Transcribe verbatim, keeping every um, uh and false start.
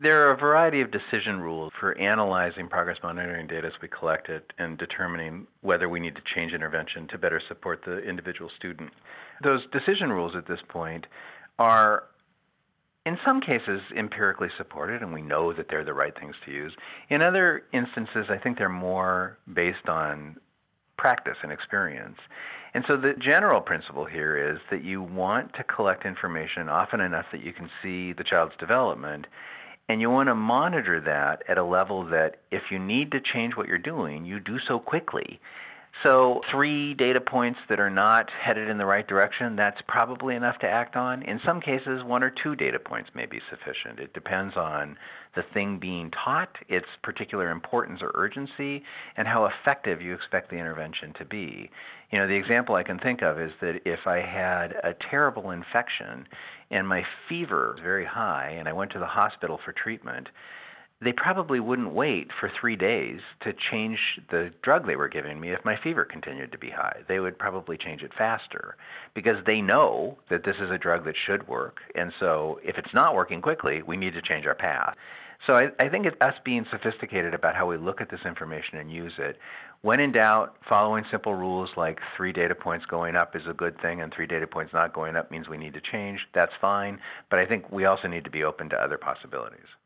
There are a variety of decision rules for analyzing progress monitoring data as we collect it and determining whether we need to change intervention to better support the individual student. Those decision rules at this point are, in some cases, empirically supported, and we know that they're the right things to use. In other instances, I think they're more based on practice and experience. And so the general principle here is that you want to collect information often enough that you can see the child's development, and you want to monitor that at a level that if you need to change what you're doing, you do so quickly. So three data points that are not headed in the right direction, that's probably enough to act on. In some cases, one or two data points may be sufficient. It depends on the thing being taught, its particular importance or urgency, and how effective you expect the intervention to be. You know, the example I can think of is that if I had a terrible infection and my fever was very high and I went to the hospital for treatment, they probably wouldn't wait for three days to change the drug they were giving me if my fever continued to be high. They would probably change it faster because they know that this is a drug that should work. And so if it's not working quickly, we need to change our path. So I, I think it's us being sophisticated about how we look at this information and use it. When in doubt, following simple rules like three data points going up is a good thing and three data points not going up means we need to change, that's fine. But I think we also need to be open to other possibilities.